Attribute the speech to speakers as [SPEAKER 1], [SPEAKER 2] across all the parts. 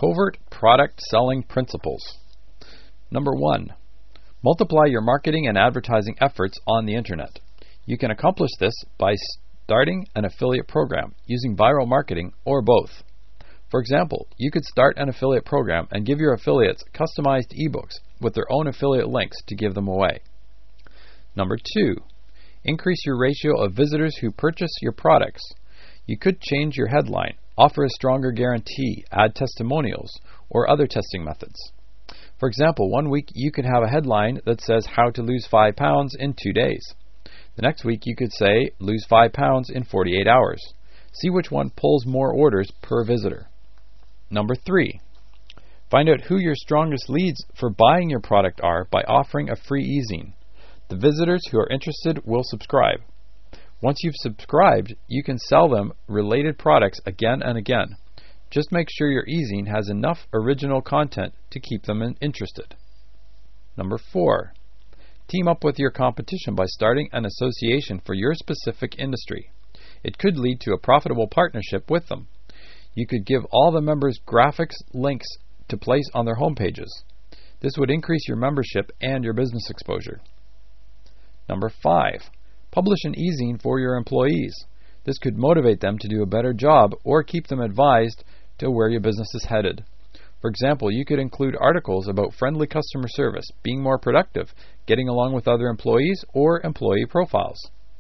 [SPEAKER 1] Covert product selling principles. Number 1. Multiply your marketing and advertising efforts on the internet. You can accomplish this by starting an affiliate program using viral marketing or both. For example, you could start an affiliate program and give your affiliates customized ebooks with their own affiliate links to give them away. Number 2. Increase your ratio of visitors who purchase your products. You could change your headline, offer a stronger guarantee, add testimonials, or other testing methods. For example, one week you could have a headline that says how to lose 5 pounds in 2 days. The next week you could say lose 5 pounds in 48 hours. See which one pulls more orders per visitor. Number 3. Find out who your strongest leads for buying your product are by offering a free e-zine. The visitors who are interested will subscribe. Once you've subscribed, you can sell them related products again and again. Just make sure your e-zine has enough original content to keep them interested. Number 4. Team up with your competition by starting an association for your specific industry. It could lead to a profitable partnership with them. You could give all the members graphics links to place on their home pages. This would increase your membership and your business exposure. Number 5. Publish an e-zine for your employees. This could motivate them to do a better job or keep them advised to where your business is headed. For example, you could include articles about friendly customer service, being more productive, getting along with other employees, or employee profiles.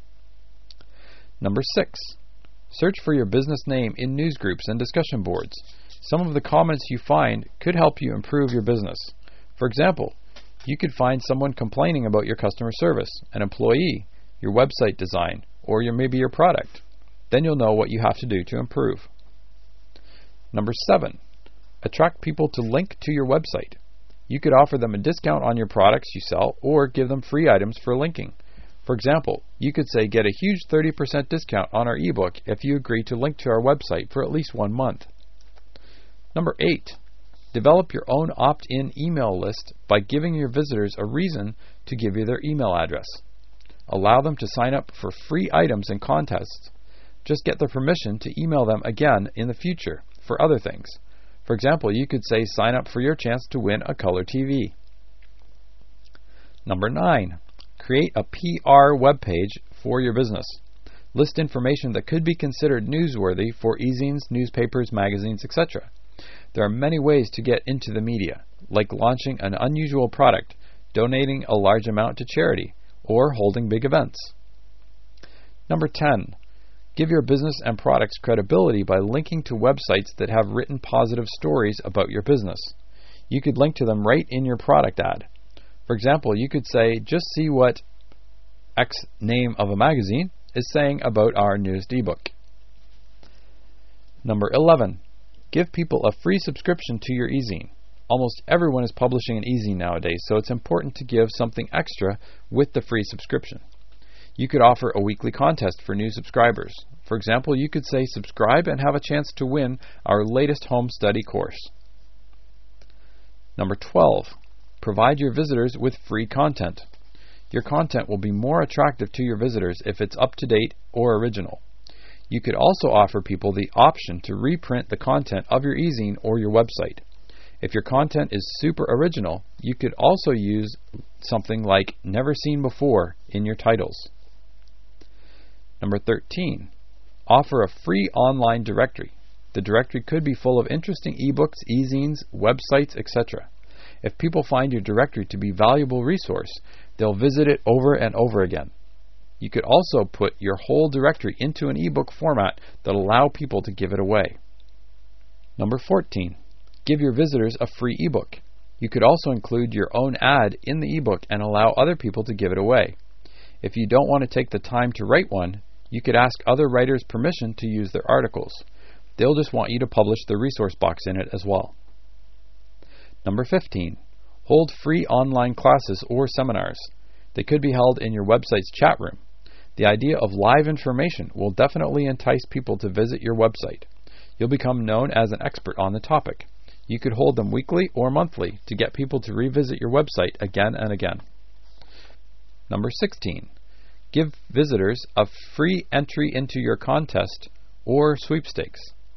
[SPEAKER 1] Number 6. Search for your business name in news groups and discussion boards. Some of the comments you find could help you improve your business. For example, you could find someone complaining about your customer service, an employee, your website design, or maybe your product. Then you'll know what you have to do to improve. Number 7. Attract people to link to your website. You could offer them a discount on your products you sell or give them free items for linking. For example, you could say get a huge 30% discount on our ebook if you agree to link to our website for at least 1 month. Number 8. Develop your own opt-in email list by giving your visitors a reason to give you their email address. Allow them to sign up for free items and contests. Just get their permission to email them again in the future for other things. For example, you could say sign up for your chance to win a color TV. Number 9. Create a PR webpage for your business. List information that could be considered newsworthy for e-zines, newspapers, magazines, etc. There are many ways to get into the media, like launching an unusual product, donating a large amount to charity, or holding big events. Number 10. Give your business and products credibility by linking to websites that have written positive stories about your business. You could link to them right in your product ad. For example, you could say, just see what X name of a magazine is saying about our newest ebook. Number 11. Give people a free subscription to your e-zine. Almost everyone is publishing an e-zine nowadays, so it's important to give something extra with the free subscription. You could offer a weekly contest for new subscribers. For example, you could say subscribe and have a chance to win our latest home study course. Number 12. Provide your visitors with free content. Your content will be more attractive to your visitors if it's up to date or original. You could also offer people the option to reprint the content of your e-zine or your website. If your content is super original, you could also use something like never seen before in your titles. Number 13. Offer a free online directory. The directory could be full of interesting ebooks, e-zines, websites, etc. If people find your directory to be a valuable resource, they'll visit it over and over again. You could also put your whole directory into an ebook format that will allow people to give it away. Number 14. Give your visitors a free ebook. You could also include your own ad in the ebook and allow other people to give it away. If you don't want to take the time to write one, you could ask other writers permission to use their articles. They'll just want you to publish the resource box in it as well. Number 15. Hold free online classes or seminars. They could be held in your website's chat room. The idea of live information will definitely entice people to visit your website. You'll become known as an expert on the topic. You could hold them weekly or monthly to get people to revisit your website again and again. Number 16. Give visitors a free entry into your contest or sweepstakes.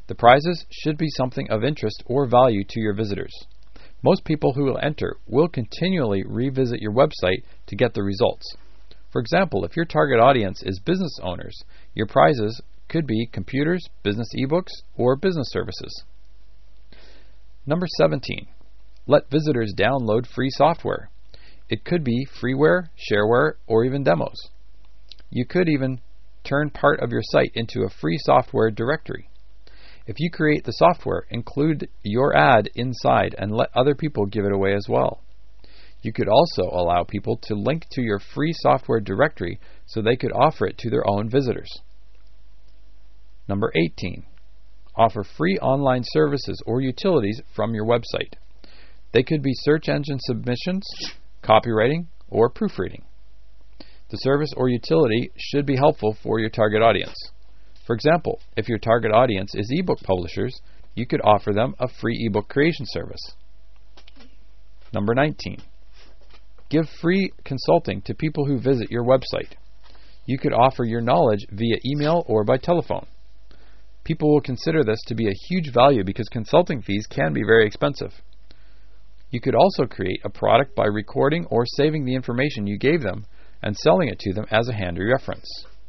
[SPEAKER 1] The prizes should be something of interest or value to your visitors. Most people who will enter will continually revisit your website to get the results. For example, if your target audience is business owners, your prizes could be computers, business ebooks, or business services. Number 17. Let visitors download free software. It could be freeware, shareware, or even demos. You could even turn part of your site into a free software directory. If you create the software, include your ad inside and let other people give it away as well. You could also allow people to link to your free software directory so they could offer it to their own visitors. Number 18. Offer free online services or utilities from your website. They could be search engine submissions, copywriting, or proofreading. The service or utility should be helpful for your target audience. For example, if your target audience is ebook publishers, you could offer them a free ebook creation service. Number 19. Give free consulting to people who visit your website. You could offer your knowledge via email or by telephone. People will consider this to be a huge value because consulting fees can be very expensive. You could also create a product by recording or saving the information you gave them and selling it to them as a handy reference.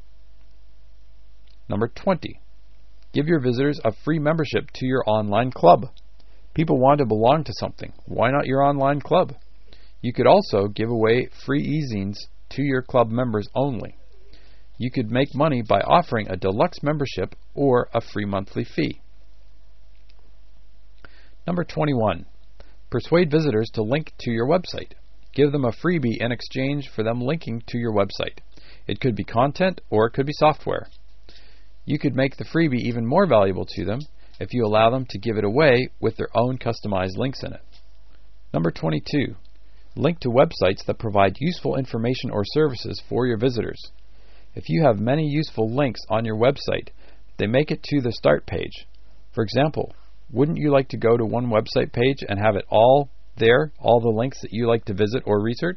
[SPEAKER 1] Number 20. Give your visitors a free membership to your online club. People want to belong to something. Why not your online club? You could also give away free e-zines to your club members only. You could make money by offering a deluxe membership or a free monthly fee. Number 21. Persuade visitors to link to your website. Give them a freebie in exchange for them linking to your website. It could be content or it could be software. You could make the freebie even more valuable to them if you allow them to give it away with their own customized links in it. Number 22. Link to websites that provide useful information or services for your visitors. If you have many useful links on your website, they make it to the start page. For example, wouldn't you like to go to one website page and have it all there, all the links that you like to visit or research?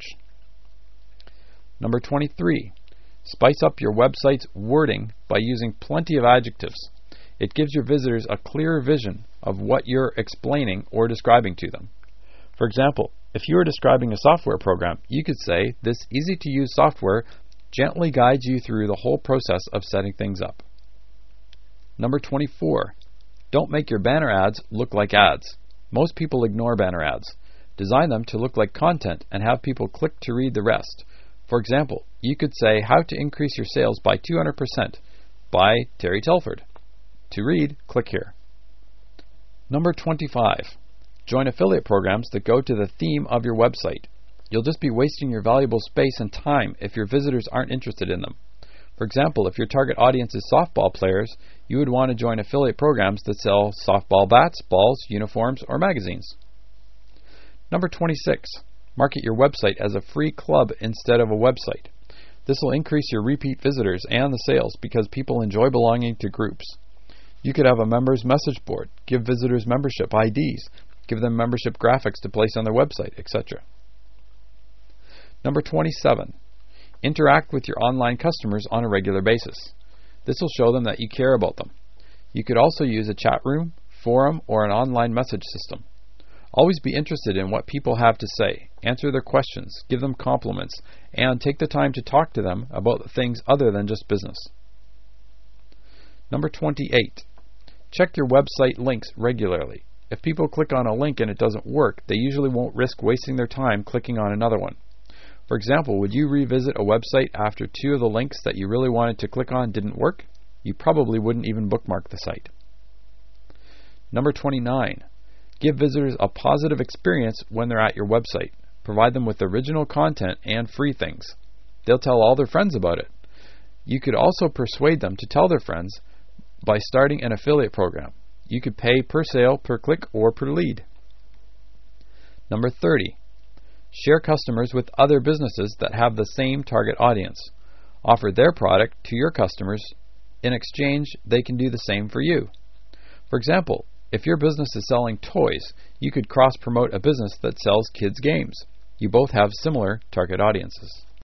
[SPEAKER 1] Number 23. Spice up your website's wording by using plenty of adjectives. It gives your visitors a clearer vision of what you're explaining or describing to them. For example, if you are describing a software program, you could say, "This easy-to-use software gently guides you through the whole process of setting things up." Number 24. Don't make your banner ads look like ads. Most people ignore banner ads. Design them to look like content and have people click to read the rest. For example, you could say, "How to increase your sales by 200% by Terry Telford." To read, click here. Number 25. Join affiliate programs that go to the theme of your website. You'll just be wasting your valuable space and time if your visitors aren't interested in them. For example, if your target audience is softball players, you would want to join affiliate programs that sell softball bats, balls, uniforms, or magazines. Number 26. Market your website as a free club instead of a website. This will increase your repeat visitors and the sales because people enjoy belonging to groups. You could have a members message board, give visitors membership IDs, give them membership graphics to place on their website, etc. Number 27. Interact with your online customers on a regular basis. This will show them that you care about them. You could also use a chat room, forum, or an online message system. Always be interested in what people have to say, answer their questions, give them compliments, and take the time to talk to them about things other than just business. Number 28. Check your website links regularly. If people click on a link and it doesn't work, they usually won't risk wasting their time clicking on another one. For example, would you revisit a website after 2 of the links that you really wanted to click on didn't work? You probably wouldn't even bookmark the site. Number 29. Give visitors a positive experience when they're at your website. Provide them with original content and free things. They'll tell all their friends about it. You could also persuade them to tell their friends by starting an affiliate program. You could pay per sale, per click, or per lead. Number 30. Share customers with other businesses that have the same target audience. Offer their product to your customers. In exchange, they can do the same for you. For example, if your business is selling toys, you could cross-promote a business that sells kids' games. You both have similar target audiences.